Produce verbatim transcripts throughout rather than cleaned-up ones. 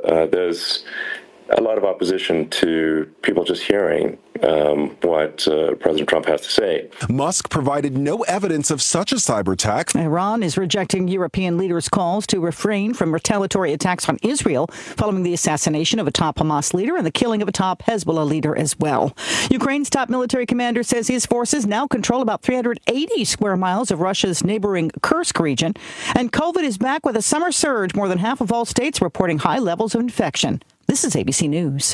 Uh, there's a lot of opposition to people just hearing um, what uh, President Trump has to say. Musk provided no evidence of such a cyber attack. Iran is rejecting European leaders' calls to refrain from retaliatory attacks on Israel following the assassination of a top Hamas leader and the killing of a top Hezbollah leader as well. Ukraine's top military commander says his forces now control about three hundred eighty square miles of Russia's neighboring Kursk region. And COVID is back with a summer surge, more than half of all states reporting high levels of infection. This is A B C News.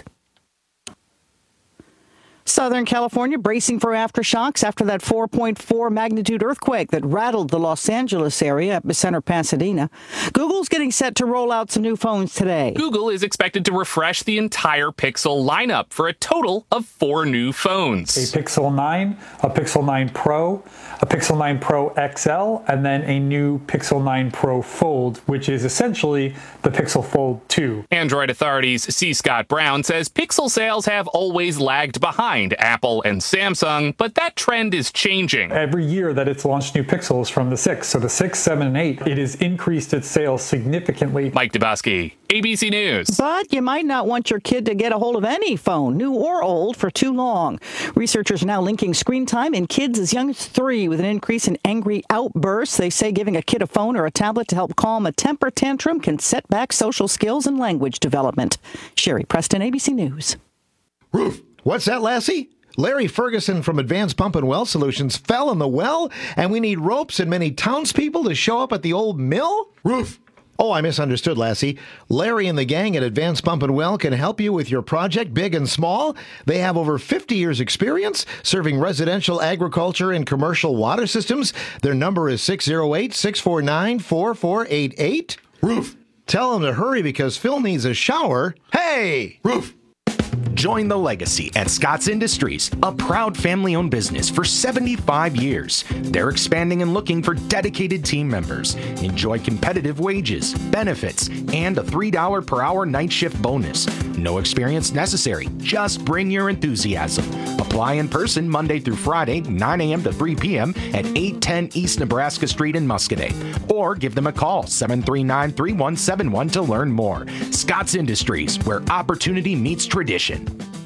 Southern California bracing for aftershocks after that four point four magnitude earthquake that rattled the Los Angeles area, epicenter Pasadena. Google's getting set to roll out some new phones today. Google is expected to refresh the entire Pixel lineup for a total of four new phones. A Pixel nine, a Pixel nine Pro, a Pixel nine Pro X L, and then a new Pixel nine Pro Fold, which is essentially the Pixel Fold two. Android Authority's C. Scott Brown says Pixel sales have always lagged behind Apple and Samsung, but that trend is changing. Every year that it's launched new Pixels from the six, so the six, seven, and eight, it has increased its sales significantly. Mike Dubosky, A B C News. But you might not want your kid to get a hold of any phone, new or old, for too long. Researchers are now linking screen time in kids as young as three with an increase in angry outbursts. They say giving a kid a phone or a tablet to help calm a temper tantrum can set back social skills and language development. Sherry Preston, A B C News. Roof. What's that, Lassie? Larry Ferguson from Advanced Pump and Well Solutions fell in the well, and we need ropes and many townspeople to show up at the old mill? Roof. Oh, I misunderstood, Lassie. Larry and the gang at Advanced Pump and Well can help you with your project, big and small. They have over fifty years experience serving residential, agriculture, and commercial water systems. Their number is six oh eight, six four nine, four four eight eight. Roof. Tell them to hurry because Phil needs a shower. Hey! Roof. Join the legacy at Scott's Industries, a proud family-owned business for seventy-five years. They're expanding and looking for dedicated team members. Enjoy competitive wages, benefits, and a three dollars per hour night shift bonus. No experience necessary. Just bring your enthusiasm. Apply in person Monday through Friday, nine a.m. to three p.m. at eight ten East Nebraska Street in Muscoda. Or give them a call, seven three nine, three one seven one to learn more. Scott's Industries, where opportunity meets tradition.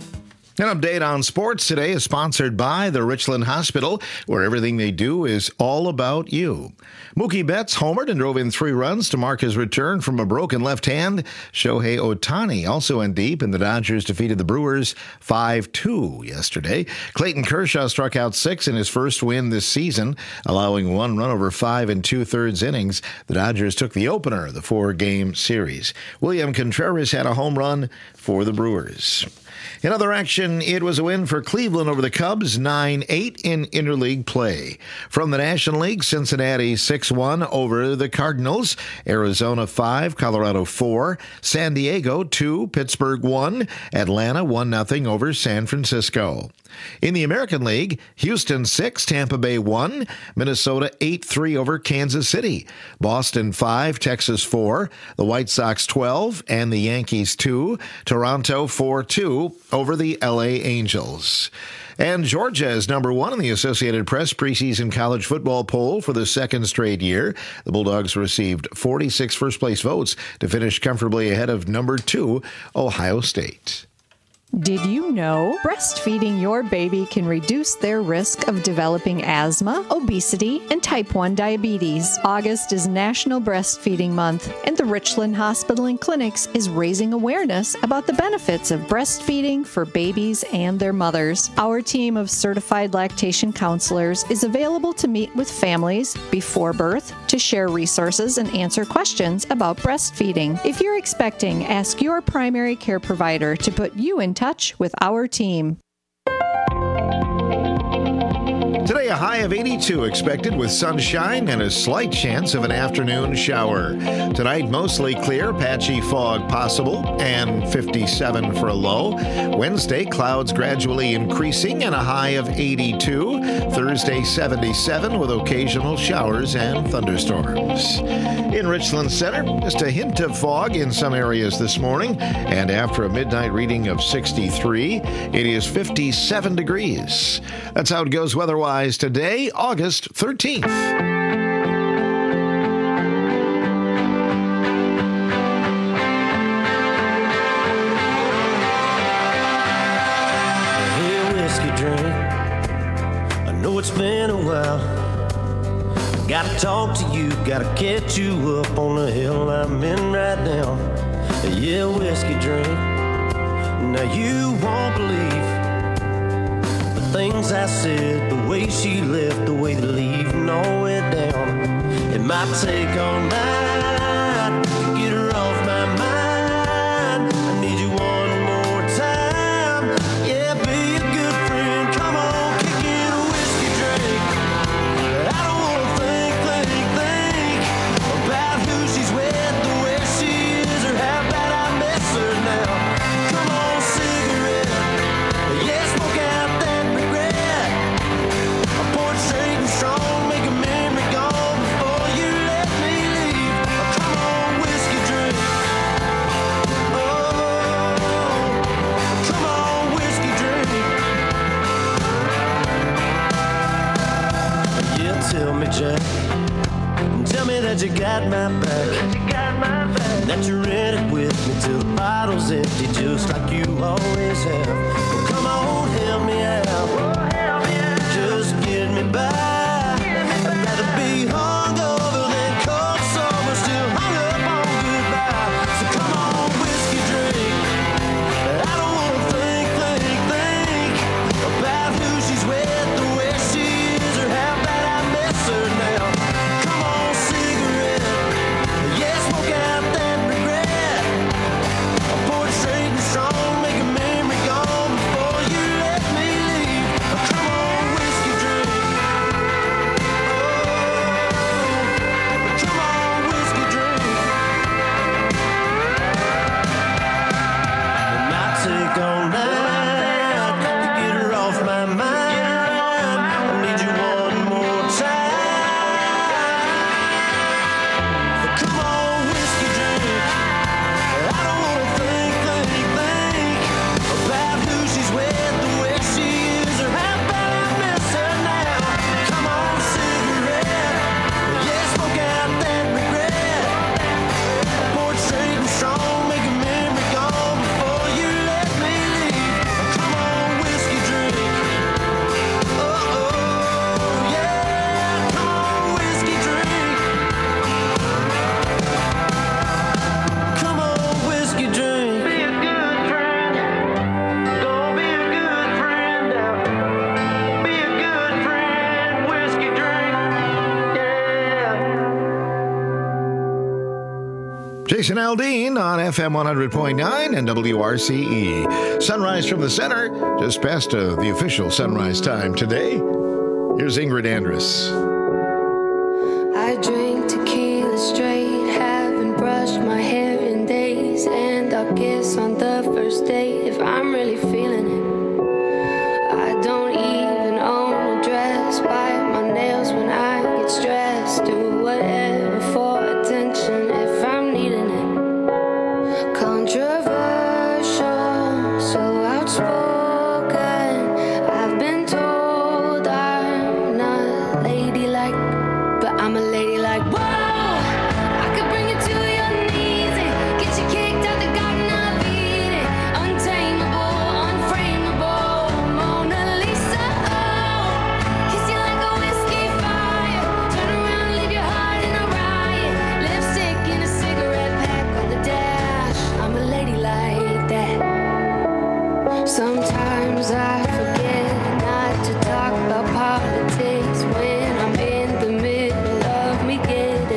An update on sports today is sponsored by the Richland Hospital, where everything they do is all about you. Mookie Betts homered and drove in three runs to mark his return from a broken left hand. Shohei Ohtani also went deep, and the Dodgers defeated the Brewers five two yesterday. Clayton Kershaw struck out six in his first win this season, allowing one run over five and two-thirds innings. The Dodgers took the opener of the four-game series. William Contreras had a home run for the Brewers. In other action, it was a win for Cleveland over the Cubs, nine eight in interleague play. From the National League, Cincinnati six one over the Cardinals, Arizona five, Colorado four, San Diego two, Pittsburgh one, Atlanta one nothing over San Francisco. In the American League, Houston six, Tampa Bay one, Minnesota eight three over Kansas City, Boston five, Texas four, the White Sox twelve, and the Yankees two, Toronto four two over the L A Angels. And Georgia is number one in the Associated Press preseason college football poll for the second straight year. The Bulldogs received forty-six first-place votes to finish comfortably ahead of number two, Ohio State. Did you know breastfeeding your baby can reduce their risk of developing asthma, obesity, and type one diabetes? August is National Breastfeeding Month, and the Richland Hospital and Clinics is raising awareness about the benefits of breastfeeding for babies and their mothers. Our team of certified lactation counselors is available to meet with families before birth to share resources and answer questions about breastfeeding. If you're expecting, ask your primary care provider to put you in touch with our team. Today, a high of eighty-two expected with sunshine and a slight chance of an afternoon shower. Tonight, mostly clear, patchy fog possible, and fifty-seven for a low. Wednesday, clouds gradually increasing and a high of eighty-two. Thursday, seventy-seven with occasional showers and thunderstorms. In Richland Center, just a hint of fog in some areas this morning, and after a midnight reading of sixty-three, it is fifty-seven degrees. That's how it goes weather-wise today, August thirteenth. drink. I know it's been a while. I gotta talk to you, gotta catch you up on the hill I'm in right now. Yeah, whiskey drink. Now you won't believe the things I said, the way she left, the way they leaving all went down. It might take all night to get her off my mind. I need you one more time. Yeah, be a good friend. Come on, kick in a whiskey drink. I don't wanna think, think, think about who she's with, the way she is, or how bad I miss her now. Come on, cigarette. Yeah, smoke out that regret. I pour it straight and strong, make a memory gone before you let me leave. Oh, come on, whiskey drink. Oh, come on, whiskey drink. Yeah, tell me, Jack. Tell me that you got my back. That you're in it with me till the bottle's empty, just like you always have. Well, come on, help me out. Just get me by. I'd rather be hungover than cold sober, still hung up on goodbye. So come on, whiskey drink. I don't wanna think, think, think about who she's with, the way she is, or how bad I miss her now. Come on, cigarette. Yeah, smoke out that regret. I pour it straight and strong, make a memory gone before you let me leave. Oh, come on, whiskey drink. Oh, come on, whiskey drink. It might take all night to get her off my mind. I need you one more time. Come on, whiskey drink. I don't wanna think, think, think about who she's with, the way she is, or how bad I miss her now. Come on, cigarette. Yeah, smoke out that regret. Pour it straight and strong, make a memory gone before you let me leave. Come on, whiskey drink. Oh, oh, yeah. Come on, whiskey drink. Come on, whiskey drink. Be a good friend. Go be a good friend now. Be a good friend. Whiskey drink. Yeah. Jason Aldean on F M one hundred point nine and W R C E. Sunrise from the center, just past uh, the official sunrise time today. Here's Ingrid Andress. I drink tequila straight, haven't brushed my hair in days, and I'll kiss on the first date if I'm really feeling it. I don't even own a dress, bite my nails when I get stressed, do whatever for attention if I'm needing it. Controversial, so outspoken. I've been told I'm not ladylike, but I'm a ladylike. Whoa, I could bring you to your knees and get you kicked out the Garden of Eden. Untamable, unframeable, Mona Lisa. Oh, kiss you like a whiskey fire. Turn around, leave your heart in a riot. Lipstick in a cigarette pack on the dash. I'm a lady like that. Sometimes I forget not to talk about politics when I'm in the middle of me getting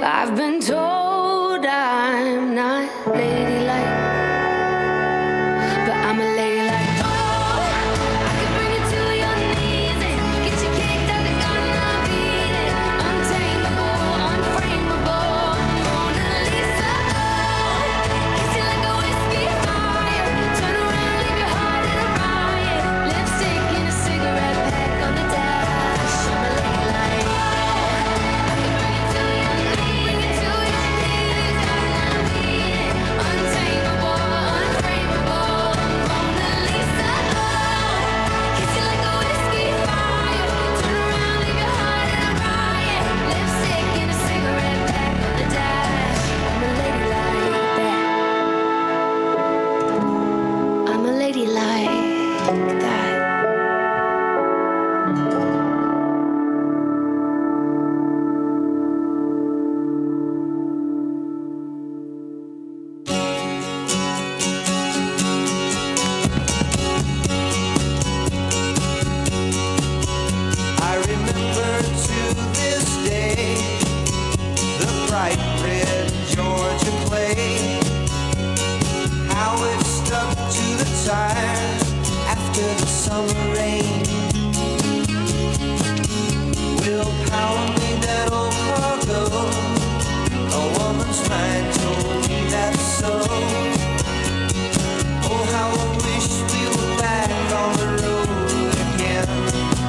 I've been told I'm not ladylike, but I'm a ladylike. Oh, I can bring you to your knees and get you kicked out the gun and beat it. Untamable, unframeable, Mona Lisa. Oh, kiss you like a whiskey fire, turn around, leave your heart in a riot. Lipstick in a cigarette pack on the dash. I'm a ladylike. I'm a lady like that. I remember to this day the bright red Georgia clay, how it stuck to the tires after the summer rain. Will Power made that old cargo, a woman's mind told me that's so. Oh, how I wish we were back on the road again.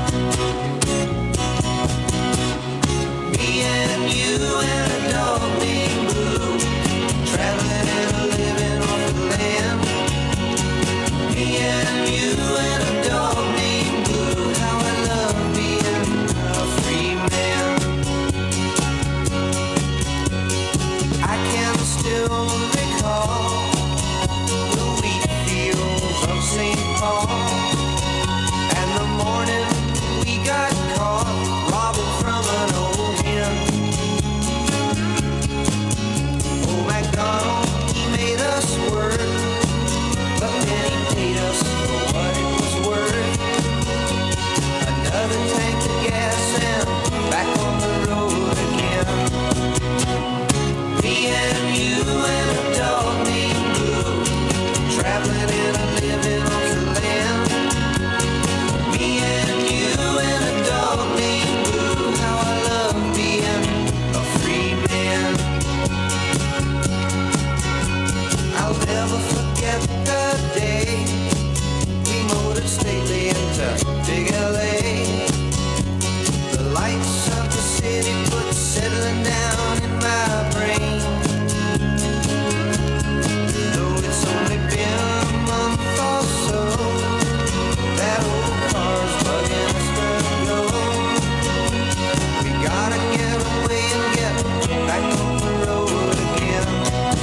Me and you and a dog named Blue, traveling and a living off the land. Me and you and a dog named Blue, how I love being a free man. I can still recall the wheat fields of Saint Paul, and the morning we got caught robbing from an old hen. Oh, MacDonald, he made us work, but then he paid us for what it was worth. Another tank of gas and back on the road again. Me and you and a dog named Blue, traveling and a living off the land. Me and you and a dog named Blue, how I love being a free man. I'll never forget the day we motored stately into big L A. The lights of the city put settling down in my brain. Though it's only been a month or so, that old car's bugging us to go. We gotta get away and get back on the road again.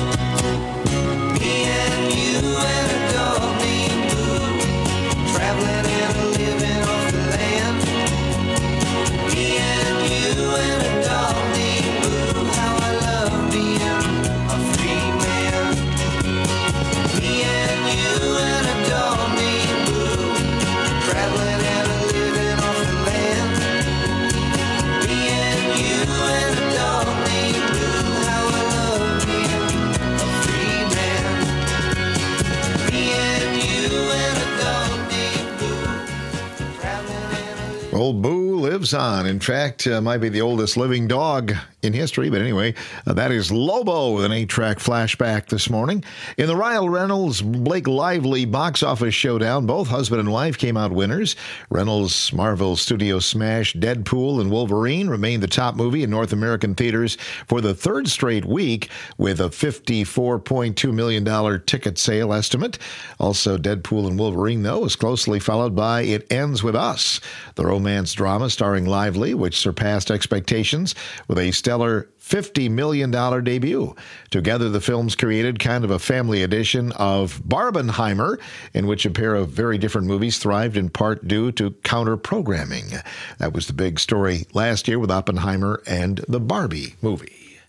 Me and you and a dog named Blue, traveling and a living off the land. Me and you and a dog named Blue, how I love being a free man. Me and you and a dog named Blue, traveling and a living off the land. Me and you and a dog named Blue, how I love being a free man. Me and you and a dog named Blue, traveling and a living. Old Boo lives on. In fact, uh, might be the oldest living dog in history. But anyway, uh, that is Lobo with an eight-track flashback this morning. In the Ryan Reynolds Blake Lively box office showdown, both husband and wife came out winners. Reynolds' Marvel Studios smash Deadpool and Wolverine remained the top movie in North American theaters for the third straight week with a fifty-four point two million dollars ticket sale estimate. Also, Deadpool and Wolverine, though, is closely followed by It Ends With Us, the romance drama starring Lively, which surpassed expectations with a stellar fifty million dollars debut. Together, the films created kind of a family edition of Barbenheimer, in which a pair of very different movies thrived in part due to counter-programming. That was the big story last year with Oppenheimer and the Barbie movie.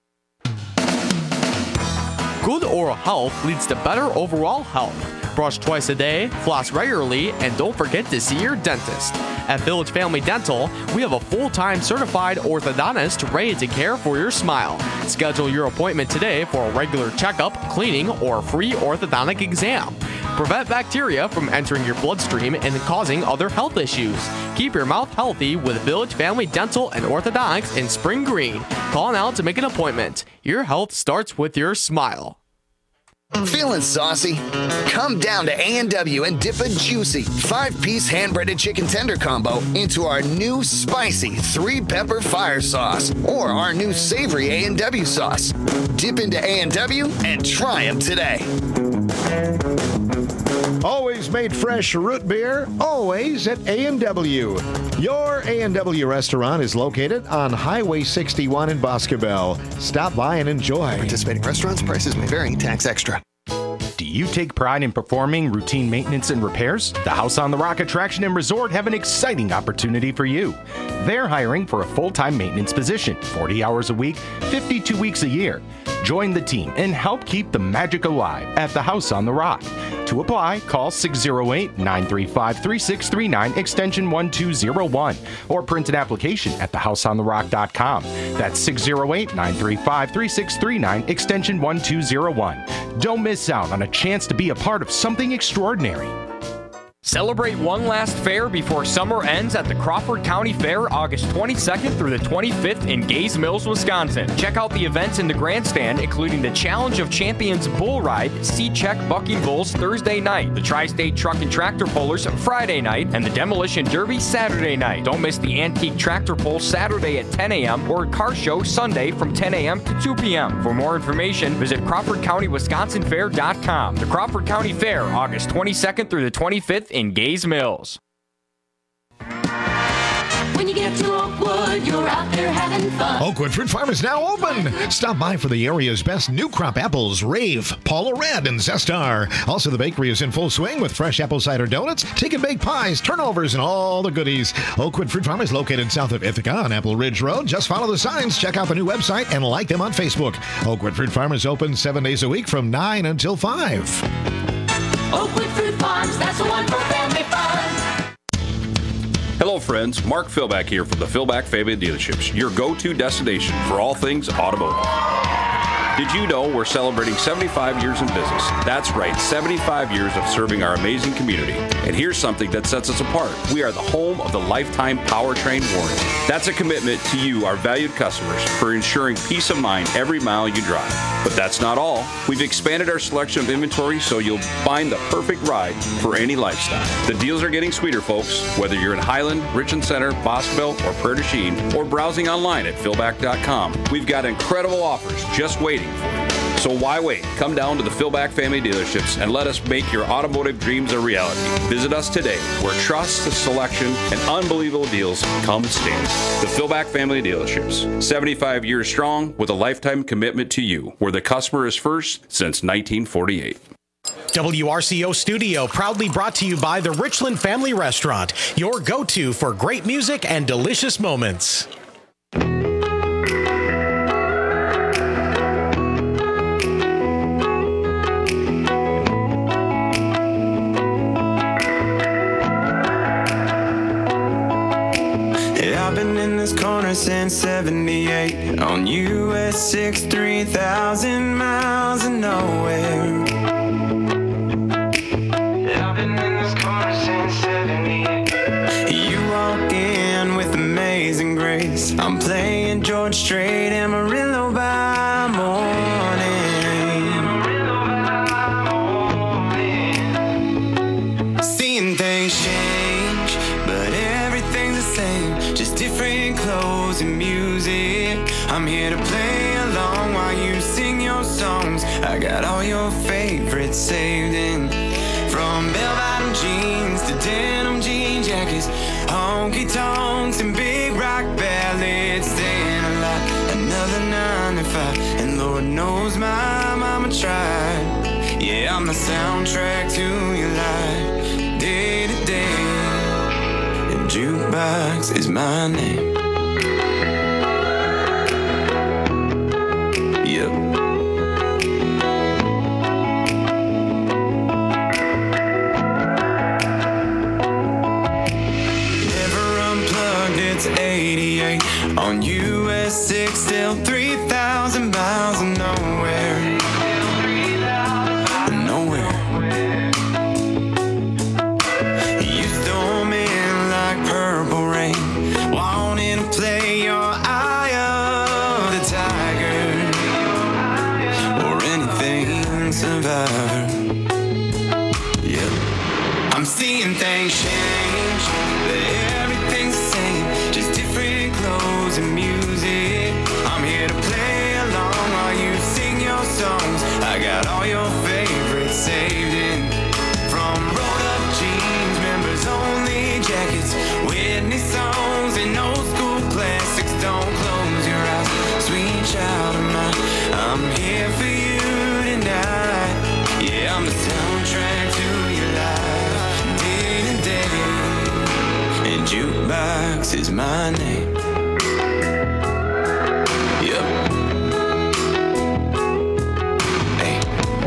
Good oral health leads to better overall health. Brush twice a day, floss regularly, and don't forget to see your dentist. At Village Family Dental, we have a full-time certified orthodontist ready to care for your smile. Schedule your appointment today for a regular checkup, cleaning, or free orthodontic exam. Prevent bacteria from entering your bloodstream and causing other health issues. Keep your mouth healthy with Village Family Dental and Orthodontics in Spring Green. Call now to make an appointment. Your health starts with your smile. Feeling saucy? Come down to A and W and dip a juicy five-piece hand-breaded chicken tender combo into our new spicy three-pepper fire sauce or our new savory A and W sauce. Dip into A and W and try them today. Always made fresh root beer, always at A and W. Your A and W restaurant is located on Highway sixty-one in Boscobel. Stop by and enjoy. Participating restaurants, prices may vary, tax extra. Do you take pride in performing routine maintenance and repairs? The House on the Rock Attraction and Resort have an exciting opportunity for you. They're hiring for a full-time maintenance position, forty hours a week, fifty-two weeks a year. Join the team and help keep the magic alive at the House on the Rock. To apply, call six oh eight, nine three five, three six three nine, extension one two oh one, or print an application at the house on the rock dot com. That's six oh eight, nine three five, three six three nine, extension one two oh one. Don't miss out on a chance to be a part of something extraordinary. Celebrate one last fair before summer ends at the Crawford County Fair, August twenty-second through the twenty-fifth in Gays Mills, Wisconsin. Check out the events in the grandstand, including the Challenge of Champions Bull Ride, C-Check Bucking Bulls Thursday night, the Tri-State Truck and Tractor Pullers Friday night, and the Demolition Derby Saturday night. Don't miss the Antique Tractor Pull Saturday at ten a.m. or Car Show Sunday from ten a.m. to two p.m. For more information, visit Crawford County Wisconsin Fair dot com. The Crawford County Fair, August twenty-second through the twenty-fifth in Gays Mills. When you get to Oakwood, you're out there having fun. Oakwood Fruit Farm is now open. Stop by for the area's best new crop apples, Rave, Paula Red, and Zestar. Also, the bakery is in full swing with fresh apple cider donuts, take and bake pies, turnovers, and all the goodies. Oakwood Fruit Farm is located south of Ithaca on Apple Ridge Road. Just follow the signs, check out the new website, and like them on Facebook. Oakwood Fruit Farm is open seven days a week from nine until five. Oakwood Fruit Farms, that's the one for family fun. Hello, friends. Mark Philback here from the Philback Family Dealerships, your go-to destination for all things automotive. Did you know we're celebrating seventy-five years in business? That's right, seventy-five years of serving our amazing community. And here's something that sets us apart. We are the home of the lifetime powertrain warranty. That's a commitment to you, our valued customers, for ensuring peace of mind every mile you drive. But that's not all. We've expanded our selection of inventory so you'll find the perfect ride for any lifestyle. The deals are getting sweeter, folks. Whether you're in Highland, Richland Center, Boscoville, or Prairie du Chien, or browsing online at philback dot com, we've got incredible offers just waiting for you. So why wait? Come down to the Philback Family Dealerships and let us make your automotive dreams a reality. Visit us today, where trust, selection, and unbelievable deals come standard. The Philback Family Dealerships, seventy-five years strong with a lifetime commitment to you, where the customer is first since nineteen forty-eight. W R C O Studio, proudly brought to you by the Richland Family Restaurant, your go-to for great music and delicious moments. I've been in this corner since seventy-eight. On U S six, three thousand miles of nowhere. I've been in this corner since seventy-eight. You walk in with Amazing Grace. I'm playing George Strait, Amarillo by morning. Seeing things change, but everything's the same. Just different clothes and music. I'm here to play along while you sing your songs. I got all your favorites saved in. From bell-bottom jeans to denim jean jackets, honky tonks and big rock ballads. Staying alive another nine to five, and Lord knows my mama tried. Yeah, I'm the soundtrack to your life, day to day. And jukebox is my name. Yep. Never tiger or anything survivor. Yeah, I'm seeing things change, but everything's the same, just different clothes and music. I'm here to play along while you sing your songs. I got all your favorites saved in, from rolled up jeans, members only jackets, Whitney songs, and old school classics. Don't close your eyes, sweet child of mine. I'm here for you tonight. Yeah, I'm the soundtrack to your life, day to day. And Jukebox is my name. Yep. Hey.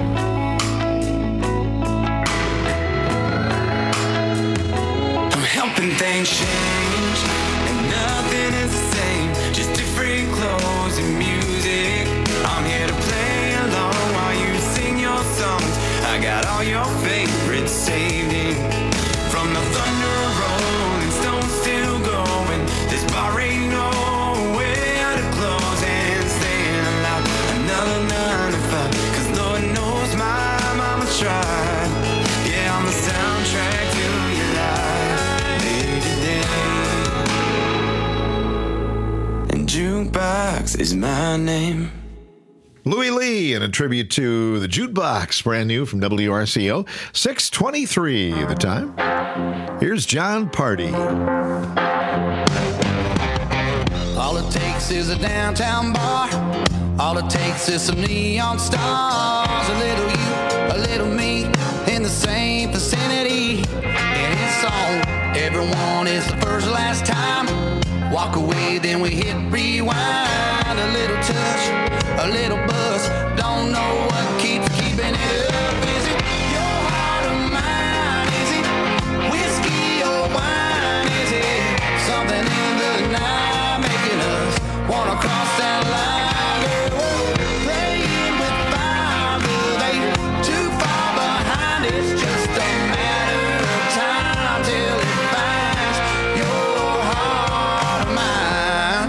I'm helping things change, and nothing is the same, just different clothes and music. I'm here to play along while you sing your songs. I got all your favorites saved in, from the thunder rolling, stones still going. This bar ain't nowhere to close and staying alive. Another nine to five, cause Lord knows my mama tried. Yeah, I'm the soundtrack to your life, day to day. And Jukebox is my name. Louis Lee in a tribute to the Jukebox, brand new from W R C O. six twenty-three the time. Here's John Party. All it takes is a downtown bar. All it takes is some neon stars. A little you, a little me, in the same vicinity. And it's on. Everyone is the first last time. Walk away, then we hit rewind. A little touch, a little buzz. Don't know what keeps keeping it up. Is it your heart or mine? Is it whiskey or wine? Is it something in the night making us wanna cross that line? Girl, playing with fire, but they too far behind. It's just a matter of time till it finds your heart or mine.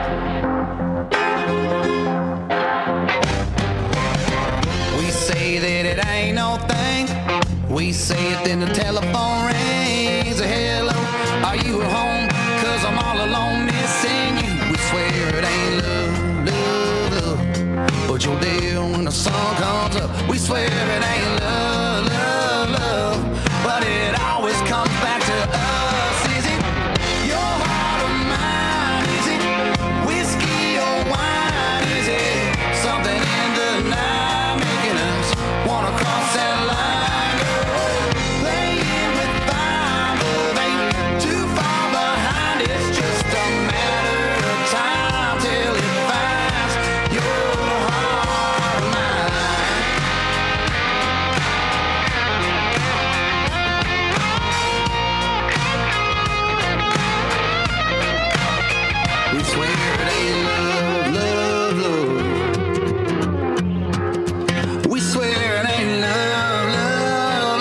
We say that it ain't no thing. We say it, then the telephone rings. Hello, are you at home? Cause I'm all alone missing you. We swear it ain't love, love, love, but you're there when the sun comes up. We swear it ain't love, love, love, but it always comes back to us. Is it your heart or mine? Is it whiskey or wine? Is it something in the night making us wanna cross that line? Girl, playing with fire, but they too far behind. It's just a matter of time till it finds your heart or mine. We swear it ain't love, love, love. We swear it ain't love, love,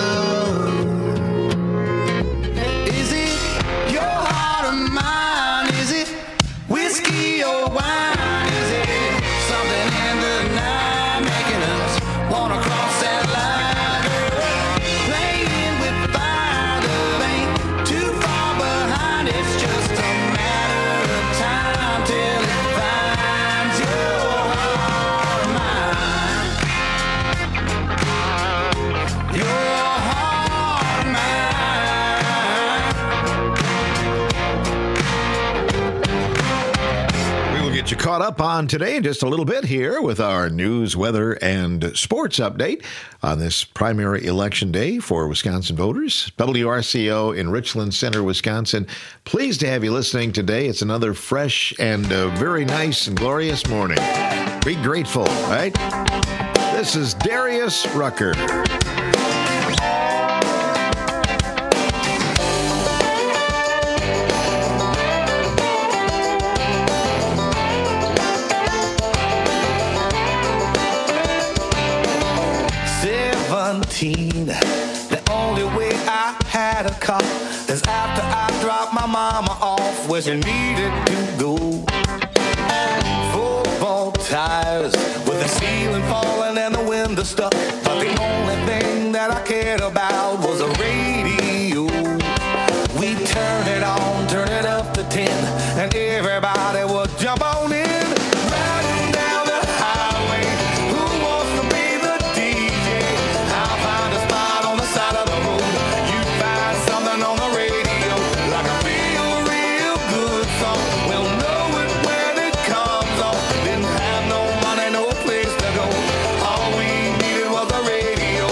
love. Is it your heart or mine? Is it whiskey or wine? Is it something in the night making us wanna cross that line? Girl, playing with fire, love ain't too far behind. It's just a matter of time till it finds your heart or mine. Your heart or mine. We will get you caught up on today in just a little bit here with our news, weather, and sports update on this primary election day for Wisconsin voters. W R C O in Richland Center, Wisconsin. Pleased to have you listening today. It's another fresh and uh, very nice and glorious morning. Be grateful, right? This is Darius Rucker. Seventeen, the only way I had a car is after I dropped my mama off where she needed to go. For tires with the ceiling falling and the window stuck. But the only thing that I cared about was a radio. We turn it on, turn it up to ten, and everybody would jump on in. Riding down the highway, who wants to be the D J? I'll find a spot on the side of the road. You find something on the radio, like a real, real good song. We'll know it when it comes on. Didn't have no money, no place to go. All we needed was a radio.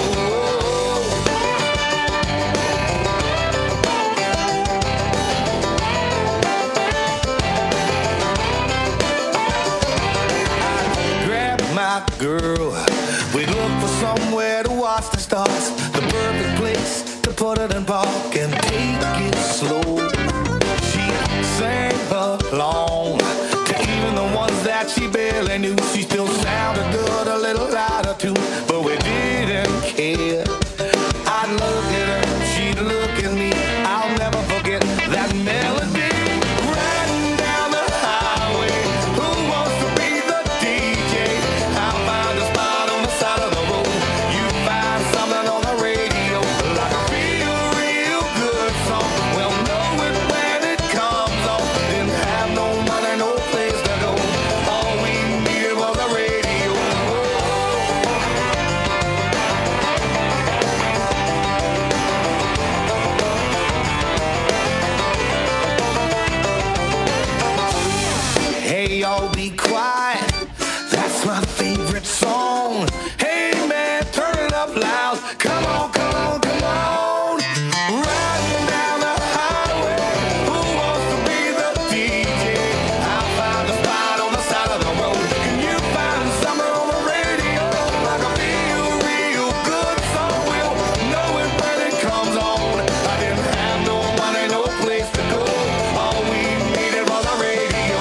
Grab my girl, we look for somewhere to watch the stars, the perfect place to put it in park and take it slow. She sang along to even the ones that she barely knew. She still sounded good, a little louder too, but we didn't care. I'd look at her, she'd look at me. I'll never forget that melody. Riding down the highway, who wants to be the D J? I'll find a spot on the side of the road. You find something on the radio, like a real, real good song. We'll know it when it comes on. Didn't have no money, no place to go. All we needed was a radio. Hey, y'all be quiet. That's my favorite song. Hey, man, turn it up loud. Come on, come on, come on. Riding down the highway. Who wants to be the D J? I'll find a spot on the side of the road. Can you find something on the radio? Like a real, real good song. We'll know it when it comes on. I didn't have no money, no place to go. All we needed was a radio.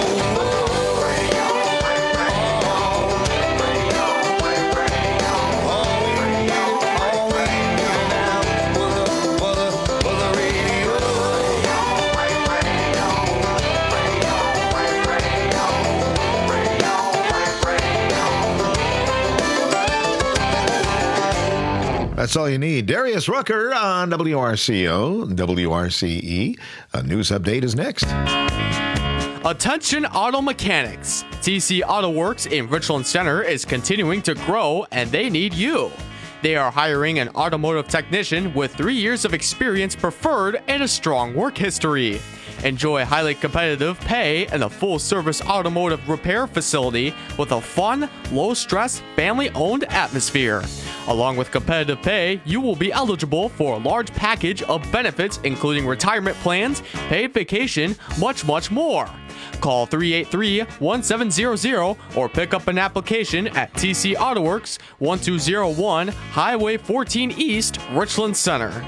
That's all you need. Darius Rucker on W R C O, W R C E. A news update is next. Attention auto mechanics. T C Auto Works in Richland Center is continuing to grow and they need you. They are hiring an automotive technician with three years of experience preferred and a strong work history. Enjoy highly competitive pay and a full-service automotive repair facility with a fun, low-stress, family-owned atmosphere. Along with competitive pay, you will be eligible for a large package of benefits including retirement plans, paid vacation, much, much more. Call three eight three, one seven zero zero or pick up an application at T C Auto Works, one two zero one Highway fourteen East, Richland Center.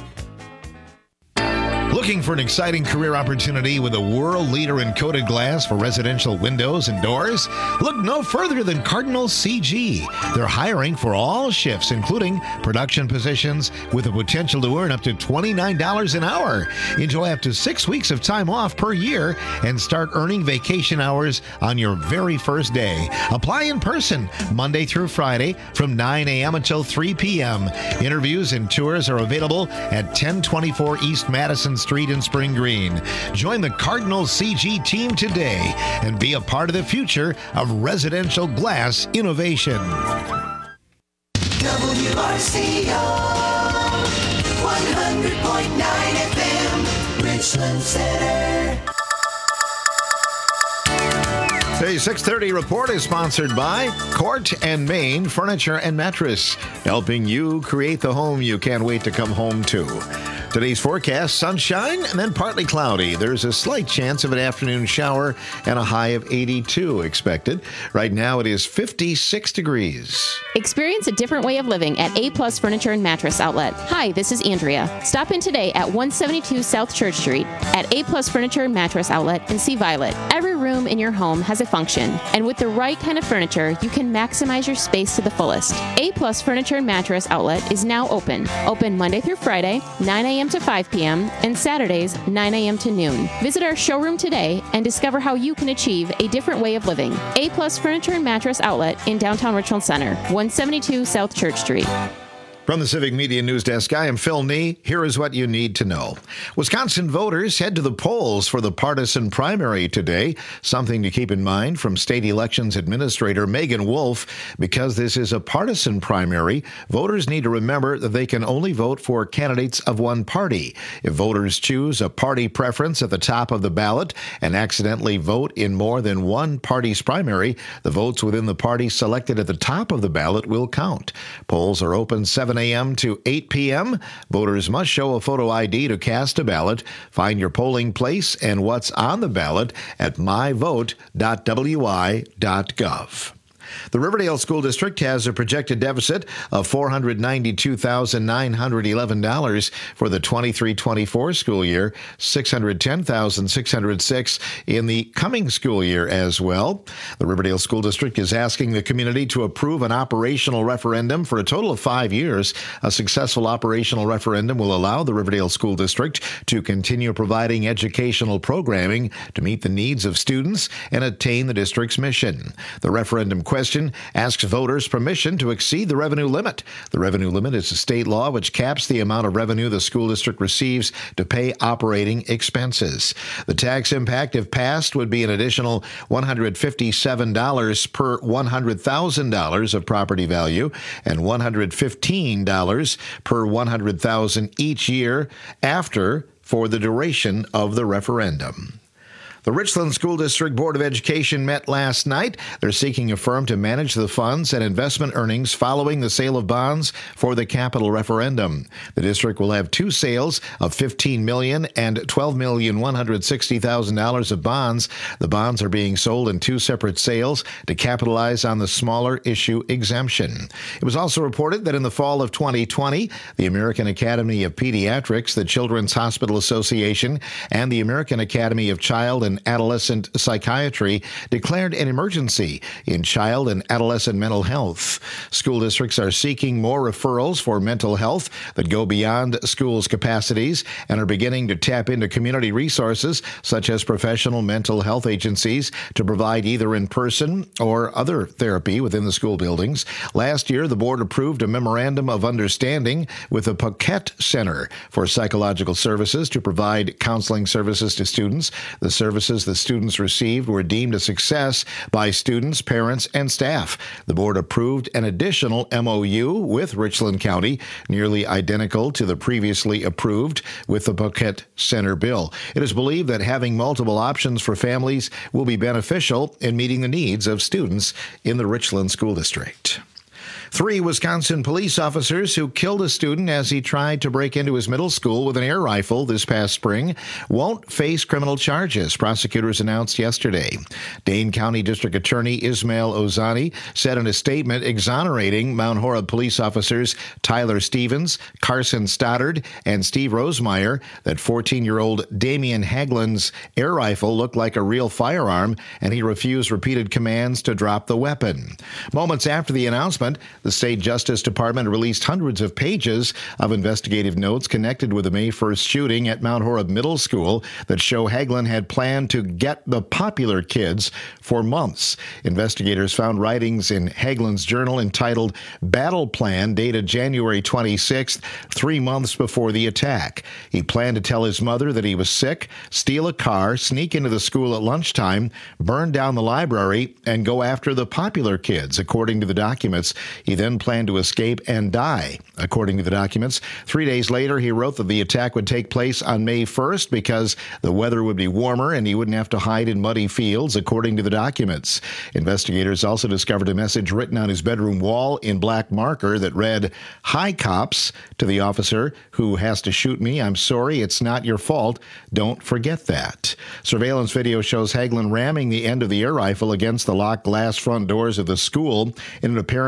Looking for an exciting career opportunity with a world leader in coated glass for residential windows and doors? Look no further than Cardinal C G. They're hiring for all shifts, including production positions with the potential to earn up to twenty-nine dollars an hour. Enjoy up to six weeks of time off per year and start earning vacation hours on your very first day. Apply in person Monday through Friday from nine a.m. until three p.m. Interviews and tours are available at ten twenty-four East Madison Street in Spring Green. Join the Cardinal C G team today and be a part of the future of residential glass innovation. W R C O one hundred point nine F M, Richland Center. Today's six thirty report is sponsored by Court and Main Furniture and Mattress, helping you create the home you can't wait to come home to. Today's forecast, sunshine and then partly cloudy. There's a slight chance of an afternoon shower and a high of eighty-two expected. Right now it is fifty-six degrees. Experience a different way of living at A Plus Furniture and Mattress Outlet. Hi, this is Andrea. Stop in today at one seventy-two South Church Street at A Plus Furniture and Mattress Outlet and see Violet. Every room room in your home has a function, and with the right kind of furniture, you can maximize your space to the fullest. A Plus Furniture and Mattress Outlet is now open. Open Monday through Friday, nine a.m. to five p.m., and Saturdays, nine a.m. to noon. Visit our showroom today and discover how you can achieve a different way of living. A Plus Furniture and Mattress Outlet in downtown Richland Center, one seventy-two South Church Street. From the Civic Media News Desk, I am Phil Nee. Here is what you need to know. Wisconsin voters head to the polls for the partisan primary today. Something to keep in mind from State Elections Administrator Megan Wolf. Because this is a partisan primary, voters need to remember that they can only vote for candidates of one party. If voters choose a party preference at the top of the ballot and accidentally vote in more than one party's primary, the votes within the party selected at the top of the ballot will count. Polls are open seven a.m. to eight p.m. Voters must show a photo I D to cast a ballot. Find your polling place and what's on the ballot at my vote dot w i dot gov. The Riverdale School District has a projected deficit of four hundred ninety-two thousand nine hundred eleven dollars for the twenty-three twenty-four school year, six hundred ten thousand six hundred six dollars in the coming school year as well. The Riverdale School District is asking the community to approve an operational referendum for a total of five years. A successful operational referendum will allow the Riverdale School District to continue providing educational programming to meet the needs of students and attain the district's mission. The referendum question question asks voters permission to exceed the revenue limit. The revenue limit is a state law which caps the amount of revenue the school district receives to pay operating expenses. The tax impact, if passed, would be an additional one hundred fifty-seven dollars per one hundred thousand dollars of property value and one hundred fifteen dollars per one hundred thousand dollars each year after for the duration of the referendum. The Richland School District Board of Education met last night. They're seeking a firm to manage the funds and investment earnings following the sale of bonds for the capital referendum. The district will have two sales of fifteen million dollars and twelve million one hundred sixty thousand dollars of bonds. The bonds are being sold in two separate sales to capitalize on the smaller issue exemption. It was also reported that in the fall of twenty twenty, the American Academy of Pediatrics, the Children's Hospital Association, and the American Academy of Child and Adolescent Psychiatry declared an emergency in child and adolescent mental health. School districts are seeking more referrals for mental health that go beyond schools' capacities and are beginning to tap into community resources such as professional mental health agencies to provide either in-person or other therapy within the school buildings. Last year, the board approved a memorandum of understanding with the Paquette Center for Psychological Services to provide counseling services to students. The services the students received were deemed a success by students, parents, and staff. The board approved an additional M O U with Richland County, nearly identical to the previously approved with the Paquette Center bill. It is believed that having multiple options for families will be beneficial in meeting the needs of students in the Richland School District. Three Wisconsin police officers who killed a student as he tried to break into his middle school with an air rifle this past spring won't face criminal charges, prosecutors announced yesterday. Dane County District Attorney Ismail Ozani said in a statement exonerating Mount Horeb police officers Tyler Stevens, Carson Stoddard, and Steve Rosemeyer that fourteen-year-old Damian Haglund's air rifle looked like a real firearm and he refused repeated commands to drop the weapon. Moments after the announcement, the State Justice Department released hundreds of pages of investigative notes connected with the May first shooting at Mount Horeb Middle School that show Haglund had planned to get the popular kids for months. Investigators found writings in Haglund's journal entitled Battle Plan, dated January twenty-sixth, three months before the attack. He planned to tell his mother that he was sick, steal a car, sneak into the school at lunchtime, burn down the library, and go after the popular kids, according to the documents. He then planned to escape and die, according to the documents. Three days later, he wrote that the attack would take place on May first because the weather would be warmer and he wouldn't have to hide in muddy fields, according to the documents. Investigators also discovered a message written on his bedroom wall in black marker that read, "Hi, cops," to the officer who has to shoot me. I'm sorry, it's not your fault. Don't forget that. Surveillance video shows Haglund ramming the end of the air rifle against the locked glass front doors of the school in an apparent attempt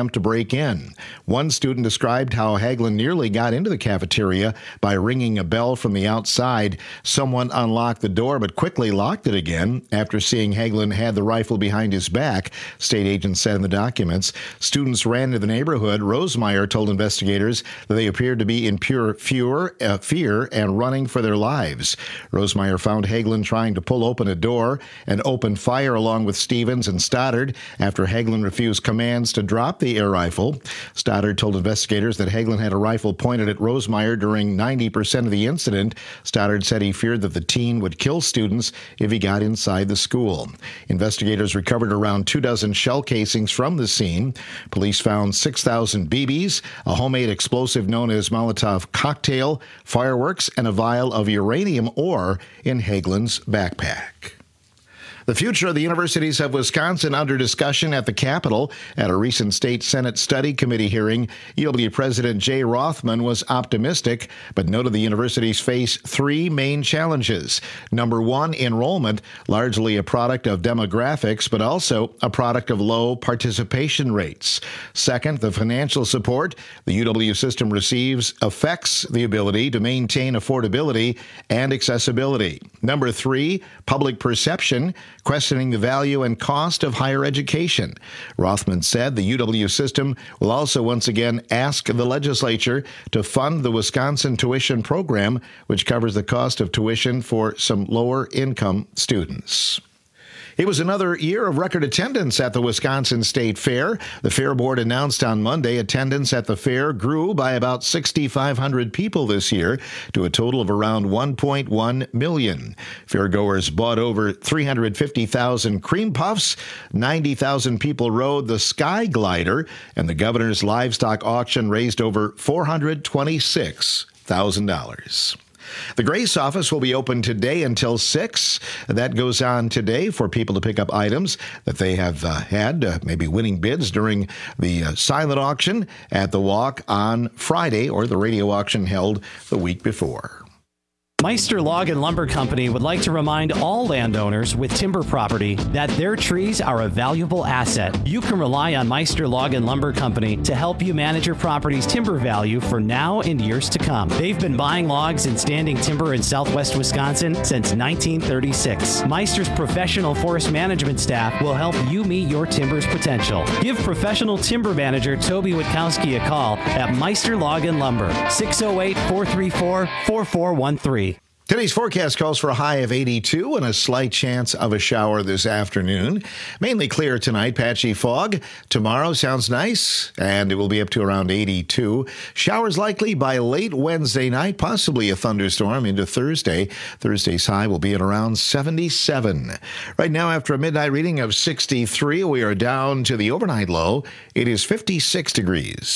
attempt to break in. One student described how Hagelin nearly got into the cafeteria by ringing a bell from the outside. Someone unlocked the door but quickly locked it again after seeing Hagelin had the rifle behind his back, state agents said in the documents. Students ran to the neighborhood. Rosemeyer told investigators that they appeared to be in pure fear, uh, fear and running for their lives. Rosemeyer found Hagelin trying to pull open a door and opened fire along with Stevens and Stoddard after Hagelin refused commands to drop the air rifle. Stoddard told investigators that Hagelin had a rifle pointed at Rosemeyer during ninety percent of the incident. Stoddard said he feared that the teen would kill students if he got inside the school. Investigators recovered around two dozen shell casings from the scene. Police found six thousand B Bs, a homemade explosive known as Molotov cocktail, fireworks, and a vial of uranium ore in Hagelin's backpack. The future of the universities of Wisconsin under discussion at the Capitol. At a recent State Senate Study Committee hearing, U W President Jay Rothman was optimistic, but noted the universities face three main challenges. Number one, enrollment, largely a product of demographics, but also a product of low participation rates. Second, the financial support the U W system receives affects the ability to maintain affordability and accessibility. Number three, public perception, questioning the value and cost of higher education. Rothman said the U W system will also once again ask the legislature to fund the Wisconsin Tuition Program, which covers the cost of tuition for some lower-income students. It was another year of record attendance at the Wisconsin State Fair. The Fair Board announced on Monday attendance at the fair grew by about six thousand five hundred people this year to a total of around one point one million. Fairgoers bought over three hundred fifty thousand cream puffs, ninety thousand people rode the Sky Glider, and the governor's livestock auction raised over four hundred twenty-six thousand dollars. The Grace office will be open today until six. That goes on today for people to pick up items that they have uh, had, uh, maybe winning bids during the uh, silent auction at the Walk on Friday or the radio auction held the week before. Meister Log and Lumber Company would like to remind all landowners with timber property that their trees are a valuable asset. You can rely on Meister Log and Lumber Company to help you manage your property's timber value for now and years to come. They've been buying logs and standing timber in southwest Wisconsin since nineteen thirty-six. Meister's professional forest management staff will help you meet your timber's potential. Give professional timber manager Toby Witkowski a call at Meister Log and Lumber, six oh eight, four three four, four four one three. Today's forecast calls for a high of eighty-two and a slight chance of a shower this afternoon. Mainly clear tonight, patchy fog. Tomorrow sounds nice, and it will be up to around eighty-two. Showers likely by late Wednesday night, possibly a thunderstorm into Thursday. Thursday's high will be at around seventy-seven. Right now, after a midnight reading of sixty-three, we are down to the overnight low. It is fifty-six degrees.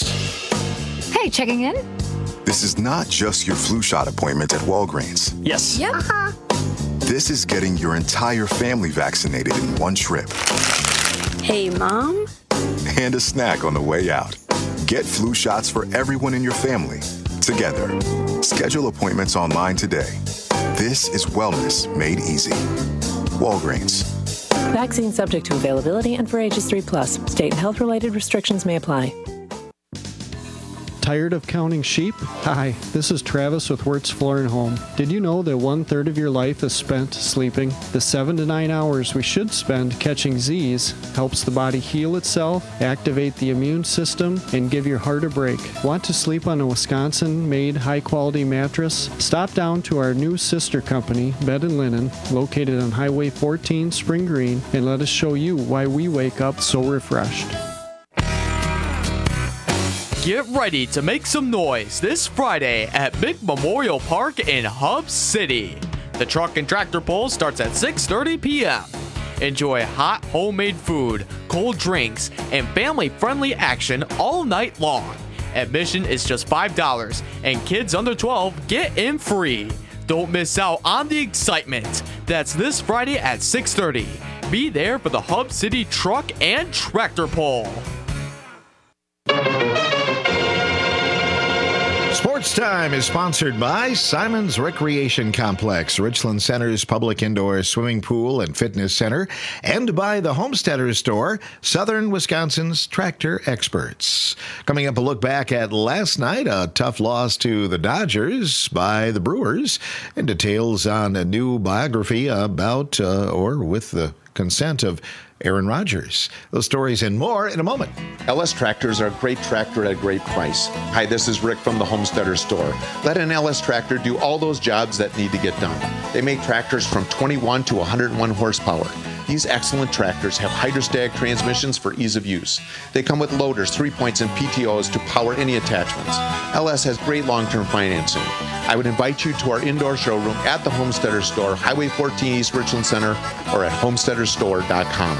Hey, checking in? This is not just your flu shot appointment at Walgreens. Yes. Yep. Uh-huh. This is getting your entire family vaccinated in one trip. Hey, Mom? And a snack on the way out. Get flu shots for everyone in your family, together. Schedule appointments online today. This is wellness made easy. Walgreens. Vaccine subject to availability and for ages three plus. State and health-related restrictions may apply. Tired of counting sheep? Hi, this is Travis with Wirtz Floor and Home. Did you know that one third of your life is spent sleeping? The seven to nine hours we should spend catching Z's helps the body heal itself, activate the immune system, and give your heart a break. Want to sleep on a Wisconsin-made high-quality mattress? Stop down to our new sister company, Bed and Linen, located on Highway fourteen, Spring Green, and let us show you why we wake up so refreshed. Get ready to make some noise this Friday at Big Memorial Park in Hub City. The truck and tractor pull starts at six thirty p.m. Enjoy hot homemade food, cold drinks, and family-friendly action all night long. Admission is just five dollars, and kids under twelve get in free. Don't miss out on the excitement. That's this Friday at six thirty. Be there for the Hub City truck and tractor pull. Sports Time is sponsored by Simon's Recreation Complex, Richland Center's public indoor swimming pool and fitness center, and by the Homesteaders Store, Southern Wisconsin's tractor experts. Coming up, a look back at last night, a tough loss to the Dodgers by the Brewers, and details on a new biography about uh, or with the consent of Aaron Rodgers. Those stories and more in a moment. L S Tractors are a great tractor at a great price. Hi, this is Rick from the Homesteader Store. Let an L S Tractor do all those jobs that need to get done. They make tractors from twenty-one to one hundred one horsepower. These excellent tractors have hydrostatic transmissions for ease of use. They come with loaders, three points, and P T Os to power any attachments. L S has great long-term financing. I would invite you to our indoor showroom at the Homesteader Store, Highway fourteen East Richland Center, or at homesteader store dot com.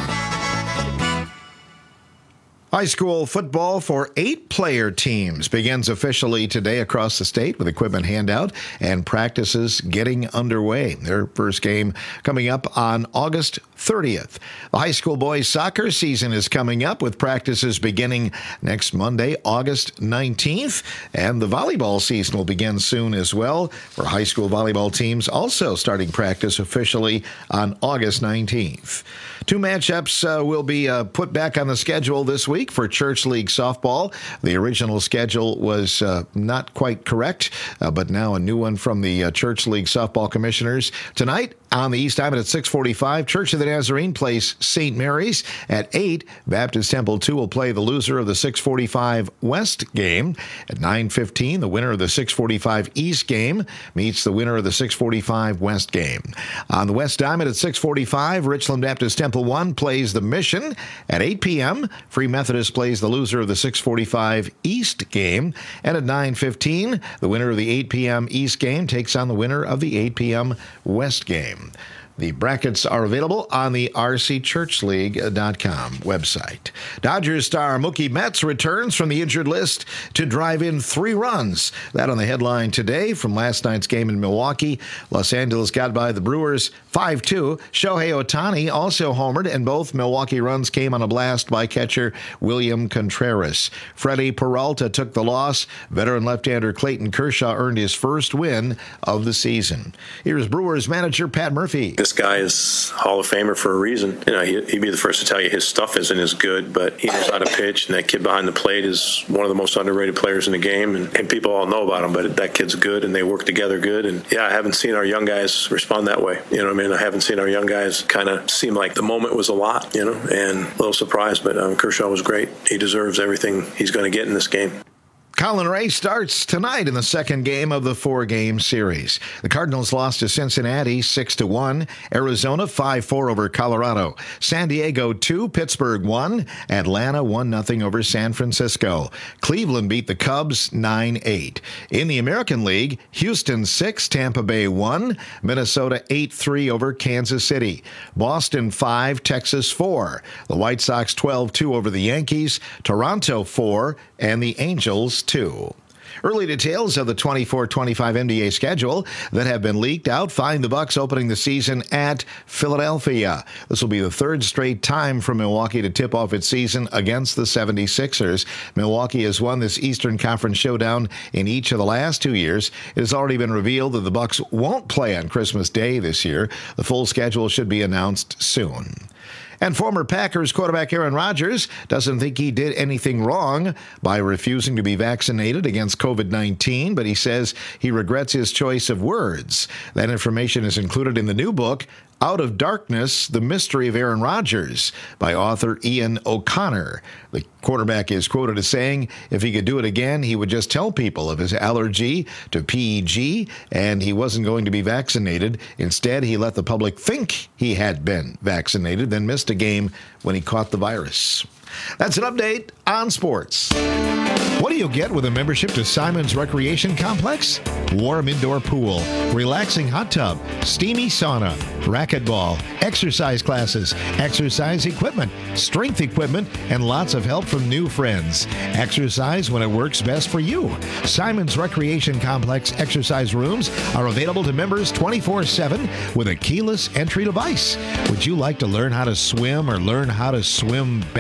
High school football for eight-player teams begins officially today across the state with equipment handout and practices getting underway. Their first game coming up on August thirtieth. The high school boys soccer season is coming up with practices beginning next Monday, August nineteenth, and the volleyball season will begin soon as well for high school volleyball teams, also starting practice officially on August nineteenth. Two matchups uh, will be uh, put back on the schedule this week for Church League softball. The original schedule was uh, not quite correct, uh, but now a new one from the uh, Church League softball commissioners. Tonight on the East Diamond at six forty-five, Church of the Nazarene plays Saint Mary's. At eight, Baptist Temple two will play the loser of the six forty-five West game. At nine fifteen, the winner of the six forty-five East game meets the winner of the six forty-five West game. On the West Diamond at six forty-five, Richland Baptist Temple one plays the Mission. At eight p.m., Free Methodist plays the loser of the six forty-five East game. And at nine fifteen, the winner of the eight p.m. East game takes on the winner of the eight p.m. West game. The brackets are available on the R C Church League dot com website. Dodgers star Mookie Betts returns from the injured list to drive in three runs. That on the headline today from last night's game in Milwaukee. Los Angeles got by the Brewers five two. Shohei Ohtani also homered, and both Milwaukee runs came on a blast by catcher William Contreras. Freddie Peralta took the loss. Veteran left-hander Clayton Kershaw earned his first win of the season. Here's Brewers manager Pat Murphy. This guy is Hall of Famer for a reason. You know, he'd be the first to tell you his stuff isn't as good, but he knows how to pitch, and that kid behind the plate is one of the most underrated players in the game, and, and people all know about him, but that kid's good, and they work together good, and yeah, I haven't seen our young guys respond that way. You know what I mean? I haven't seen our young guys kind of seem like the moment was a lot, you know, and a little surprised, but um, Kershaw was great. He deserves everything he's going to get in this game. Colin Ray starts tonight in the second game of the four-game series. The Cardinals lost to Cincinnati six to one, Arizona five four over Colorado, San Diego two, Pittsburgh one, Atlanta one nothing over San Francisco. Cleveland beat the Cubs nine eight. In the American League, Houston six, Tampa Bay one, Minnesota eight three over Kansas City, Boston five, Texas four, the White Sox twelve two over the Yankees, Toronto four, and the Angels two. Early details of the twenty-four twenty-five N B A schedule that have been leaked out find the Bucks opening the season at Philadelphia. This will be the third straight time for Milwaukee to tip off its season against the seventy-sixers. Milwaukee has won this Eastern Conference showdown in each of the last two years. It has already been revealed that the Bucks won't play on Christmas Day this year. The full schedule should be announced soon. And former Packers quarterback Aaron Rodgers doesn't think he did anything wrong by refusing to be vaccinated against covid nineteen, but he says he regrets his choice of words. That information is included in the new book, Out of Darkness, The Mystery of Aaron Rodgers, by author Ian O'Connor. The quarterback is quoted as saying if he could do it again, he would just tell people of his allergy to P E G, and he wasn't going to be vaccinated. Instead, he let the public think he had been vaccinated, then missed a game when he caught the virus. That's an update on sports. What do you get with a membership to Simon's Recreation Complex? Warm indoor pool, relaxing hot tub, steamy sauna, racquetball, exercise classes, exercise equipment, strength equipment, and lots of help from new friends. Exercise when it works best for you. Simon's Recreation Complex exercise rooms are available to members twenty-four seven with a keyless entry device. Would you like to learn how to swim or learn how to swim better?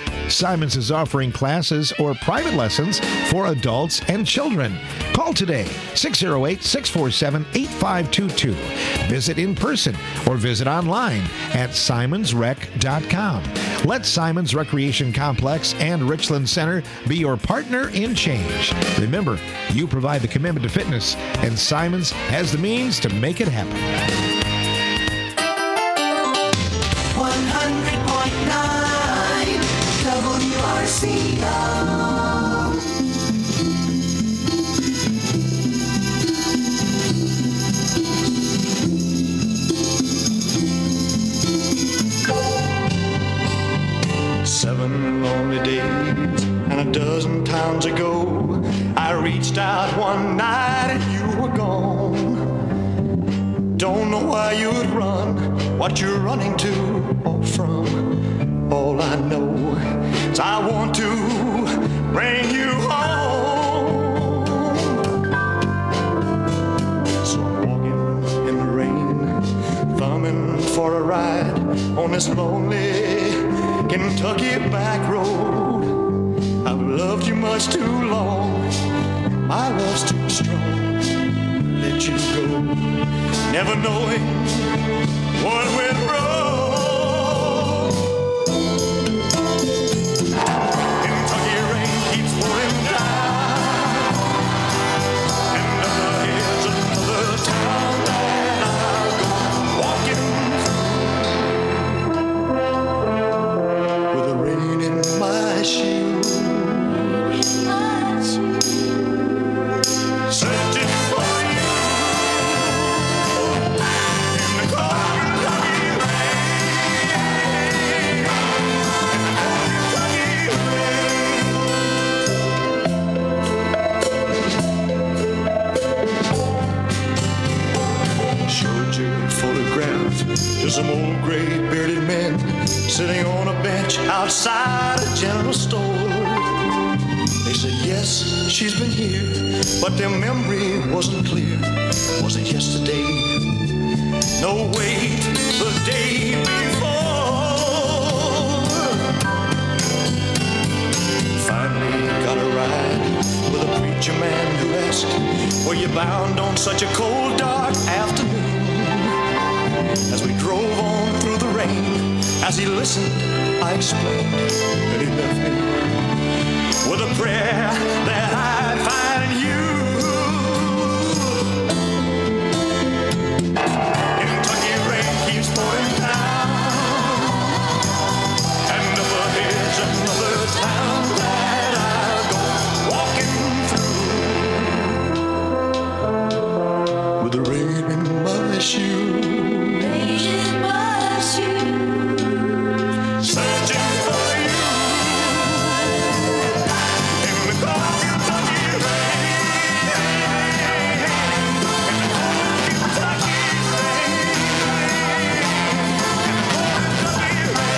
Simons is offering classes or private lessons for adults and children. Call today, six oh eight, six four seven, eight five two two. Visit in person or visit online at simons rec dot com. Let Simons Recreation Complex and Richland Center be your partner in change. Remember, you provide the commitment to fitness, and Simons has the means to make it happen. one hundred point nine W R C O. Seven lonely days and a dozen times ago, I reached out one night and you were gone. Don't know why you would run, what you're running to or from. All I know is I want to bring you home. So I'm walking in the rain, thumbing for a ride on this lonely Kentucky back road. I've loved you much too long, my love's too strong. Let you go, never knowing what went wrong. Kentucky rain keeps pouring down, and up ahead's another town that I'll go walking through with the rain in my shoes, searching for you in the cold Kentucky rain, in the cold Kentucky rain. Showed your photograph to some old gray bearded men sitting on a bench outside a general store. They said, yes, she's been here, but their memory wasn't clear. Was it yesterday? No, wait, the day before. Finally got a ride with a preacher man who asked, were you bound on such a cold, dark afternoon? As we drove on through the rain, as he listened, I explained that he left me with a prayer that I'd find you. Kentucky rain keeps pouring down, and up ahead's another town that I'll go walking through with the rain in my shoes. Searching for you in the cold Kentucky rain, in the cold Kentucky rain, in the cold Kentucky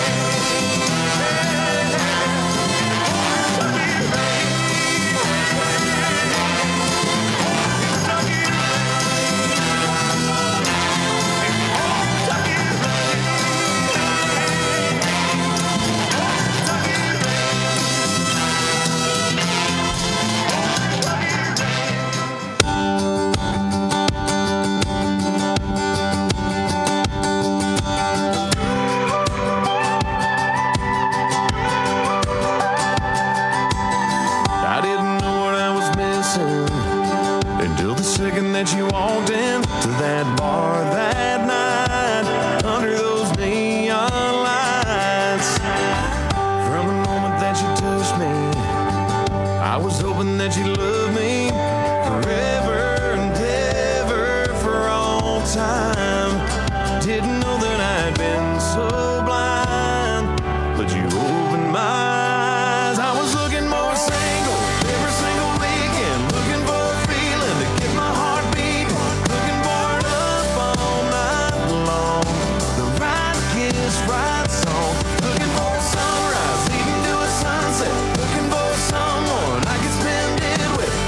I didn't know what I was missing until the second that you walked into that bar that night under those neon lights. From the moment that you touched me, I was hoping that you'd love me forever and ever for all time. Didn't know that I'd been so blind, but you opened my eyes. I was looking more single every single weekend, looking for a feeling to get my heart beating, looking for it up all night long. The right kiss, right song, looking for a sunrise, even to a sunset, looking for someone I could spend it with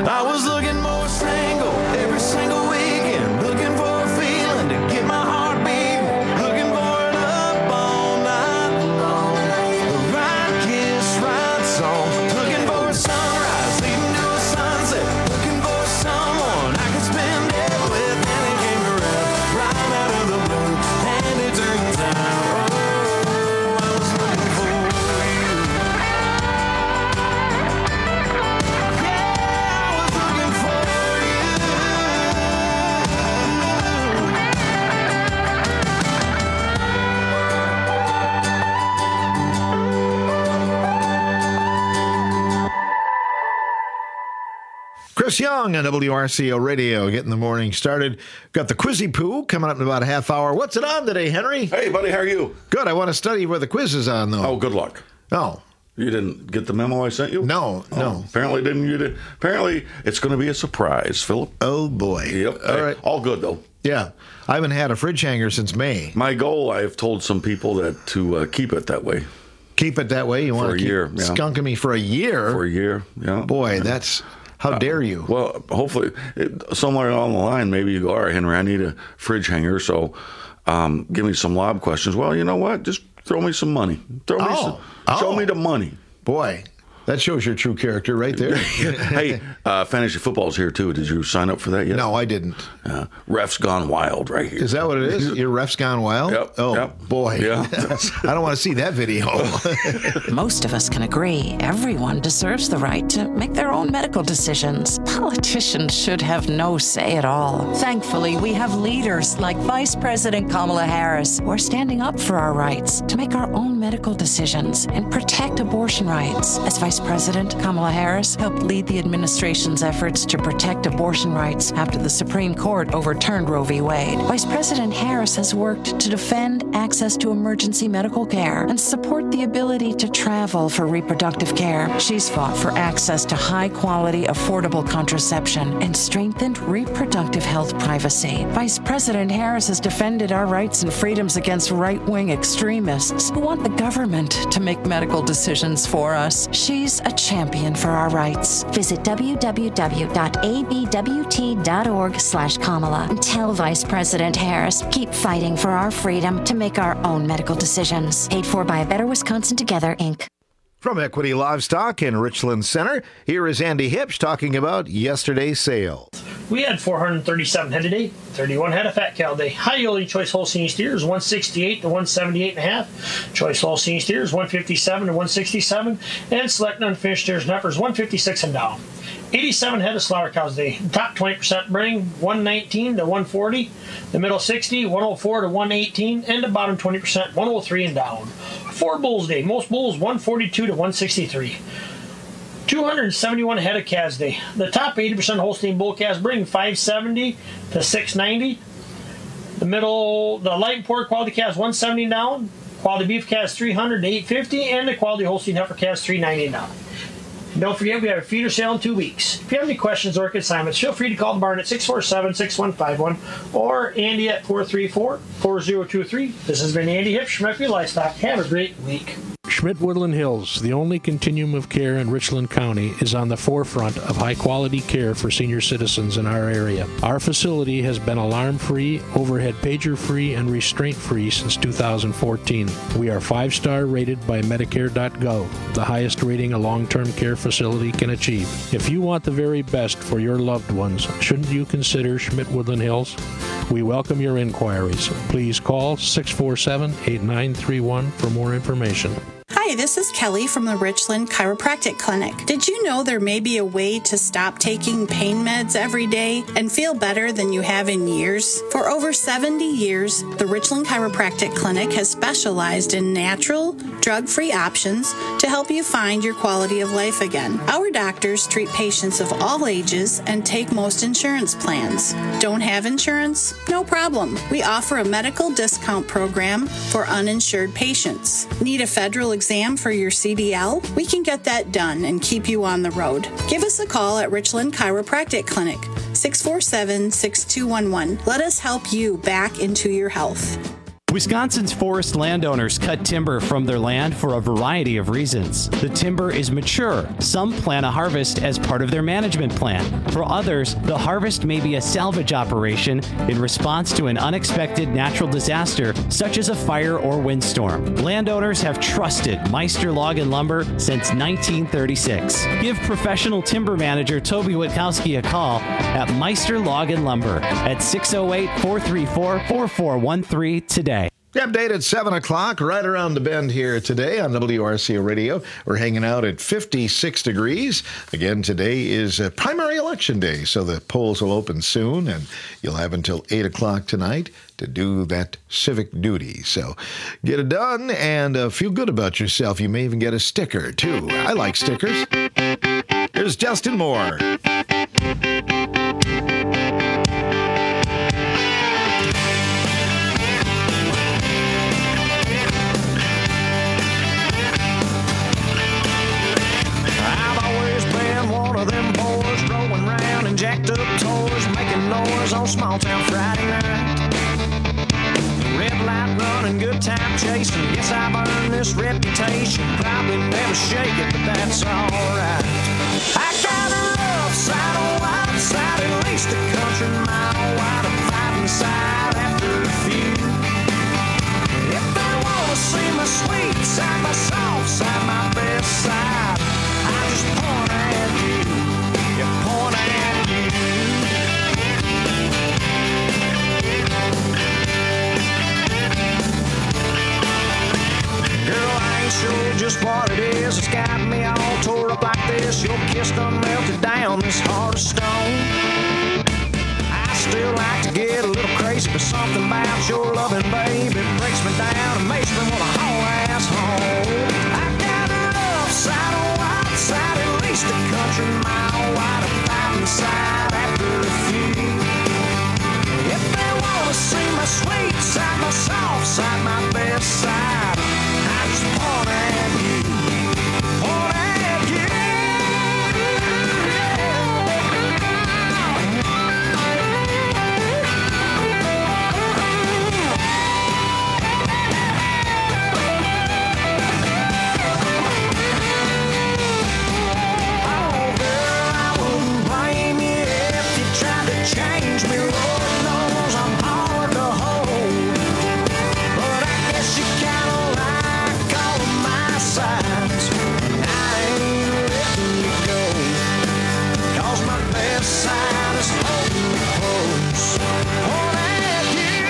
I was looking more single every single weekend, looking for a feeling to get my heart beating, looking for it up all night, the right kiss, right song, looking for a sunrise leading to a sunset, looking for someone I could spend it with, and it came around right out of the blue, and it turns out, oh, I was looking for you. Chris Young on W R C O Radio, getting the morning started. Got the Quizzy Poo coming up in about a half hour. What's it on today, Henry? Hey, buddy, how are you? Good. I want to study where the quiz is on, though. Oh, good luck. Oh. You didn't get the memo I sent you? No, oh, no. Apparently didn't you? Did. Apparently it's going to be a surprise, Philip. Oh, boy. Yep. All Hey, right. all good, though. Yeah. I haven't had a fridge hanger since May. My goal, I've told some people that to uh, keep it that way. Keep it that way? You want For to a keep year, yeah. skunking me for a year? For a year, yeah. Boy, that's... How dare you? Uh, well, hopefully, it, somewhere along the line, maybe you go, all right, Henry, I need a fridge hanger, so um, give me some lob questions. Well, you know what? Just throw me some money. Throw me Oh. some, Oh. Show me the money. Boy, that shows your true character right there. Hey, uh, fantasy football's here, too. Did you sign up for that yet? No, I didn't. Uh, Ref's Gone Wild right here. Is that what it is? Your ref's gone wild? Yep. Oh, yep. boy. Yeah. I don't want to see that video. Most of us can agree everyone deserves the right to make their own medical decisions. Politicians should have no say at all. Thankfully, we have leaders like Vice President Kamala Harris who are standing up for our rights to make our own medical decisions and protect abortion rights. As Vice President, Kamala Harris helped lead the administration's efforts to protect abortion rights after the Supreme Court overturned Roe v. Wade. Vice President Harris has worked to defend access to emergency medical care and support the ability to travel for reproductive care. She's fought for access to high-quality, affordable contraception and strengthened reproductive health privacy. Vice President Harris has defended our rights and freedoms against right-wing extremists who want the government to make medical decisions for us. She's a champion for our rights. Visit w w w dot a b w t dot org slash Kamala and tell Vice President Harris, keep fighting for our freedom to make our own medical decisions. Paid for by Better Wisconsin Together, Incorporated. From Equity Livestock in Richland Center, here is Andy Hipsch talking about yesterday's sale. We had four hundred thirty-seven head today, thirty-one head of fat cow day. High yielding choice Holstein steers, one sixty-eight to one seventy-eight and a half. Choice Holstein steers, one fifty-seven to one sixty-seven. And select unfinished steers and heifers, one fifty-six and down. eighty-seven head of slaughter cows today. Top twenty percent bring, one nineteen to one forty. The middle sixty, one oh four to one eighteen. And the bottom twenty percent, one oh three and down. Four bulls day. Most bulls, one forty-two to one sixty-three. two hundred seventy-one head of calves day. The top eighty percent Holstein bull calves bring five seventy to six ninety. The middle, the light and poor quality calves one seventy down. Quality beef calves three hundred to eight fifty, and the quality Holstein heifer calves three ninety down. And don't forget, we have a feeder sale in two weeks. If you have any questions or consignments, feel free to call the barn at six four seven, six one five one or Andy at four three four, four oh two three. This has been Andy Hipsch from Equity Livestock. Have a great week. Schmidt Woodland Hills, the only continuum of care in Richland County, is on the forefront of high-quality care for senior citizens in our area. Our facility has been alarm-free, overhead pager-free, and restraint-free since two thousand fourteen. We are five-star rated by Medicare dot gov, the highest rating a long-term care facility can achieve. If you want the very best for your loved ones, shouldn't you consider Schmidt Woodland Hills? We welcome your inquiries. Please call six four seven, eight nine three one for more information. Hi, this is Kelly from the Richland Chiropractic Clinic. Did you know there may be a way to stop taking pain meds every day and feel better than you have in years? For over seventy years, the Richland Chiropractic Clinic has specialized in natural, drug-free options to help you find your quality of life again. Our doctors treat patients of all ages and take most insurance plans. Don't have insurance? No problem. We offer a medical discount program for uninsured patients. Need a federal exam for your C D L? We can get that done and keep you on the road. Give us a call at Richland Chiropractic Clinic, six four seven, six two one one. Let us help you back into your health. Wisconsin's forest landowners cut timber from their land for a variety of reasons. The timber is mature. Some plan a harvest as part of their management plan. For others, the harvest may be a salvage operation in response to an unexpected natural disaster, such as a fire or windstorm. Landowners have trusted Meister Log and Lumber since nineteen thirty-six. Give professional timber manager Toby Witkowski a call at Meister Log and Lumber at six oh eight, four three four, four four one three today. The update at seven o'clock, right around the bend here today on W R C Radio. We're hanging out at fifty-six degrees. Again, today is a primary election day, so the polls will open soon, and you'll have until eight o'clock tonight to do that civic duty. So get it done and uh, feel good about yourself. You may even get a sticker, too. I like stickers. Here's Justin Moore. Jacked up toys, making noise on small town Friday night. Red light running, good time chasing. Guess I've earned this reputation. Probably never shake it, but that's alright. I got a rough side, a wild side, at least a country mile wide. I'm fighting side after a few. If they wanna see my sweet side, my soft side, my best side, I just point at you. You point at sure just what it is. It's got me all tore up like this. Your kiss done melted down this heart of stone. I still like to get a little crazy, but something about your loving, baby, breaks me down and makes me want to haul ass home. I got a rough side, a wild side, at least a country mile wide, a fighting side after a few. If they want to see my sweet side, my soft side, my best side, I just point at you, point at you. Oh, girl, I wouldn't blame you if you tried to change me. Lord knows I'm hard to hold, but I guess you kinda like all of my sides. I ain't letting you go, 'cause my best side is holding me close. Point at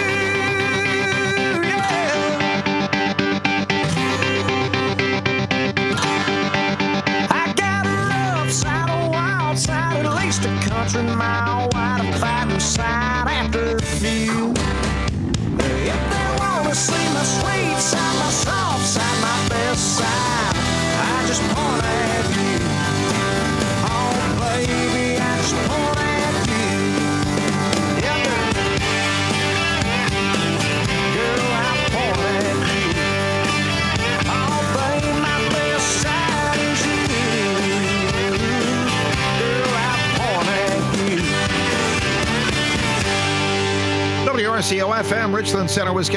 you, yeah. I got a rough side, a wild side, at least a country mile wide, a fighting side after a few. If they wanna see my sweet side, my soft side, my best side, I just point at you. Oh, baby, I just point at you. Yeah, girl, I point at you. Oh, baby, my best side is you. Girl, I point at you. W R C O F M, Richland Center, Wisconsin.